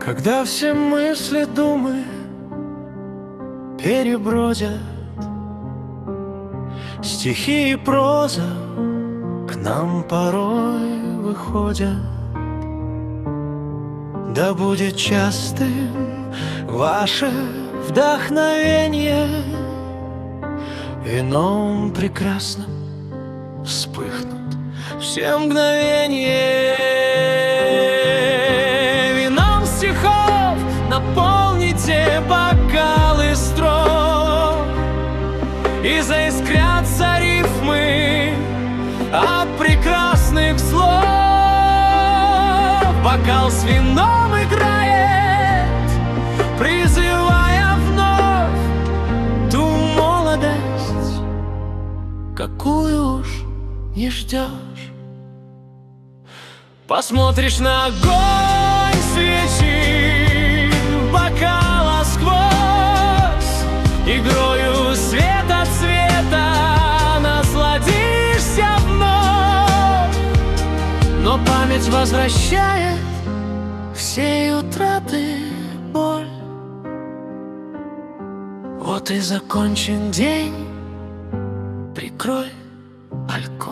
Когда все мысли, думы перебродят, стихи и проза к нам порой выходят. Да будет частым ваше вдохновение, вином прекрасным вспыхнут все мгновения. Вином стихов наполните бокалы строк, и заискрятся рифмы от прекрасных слов. Бокал с вином играет, призывая вновь ту молодость, какую уж не ждешь. Посмотришь на огонь свечи бокала сквозь, игрою света цвета насладишься вновь. Но память возвращает все утраты боль. Вот и закончен день, прикрой альков.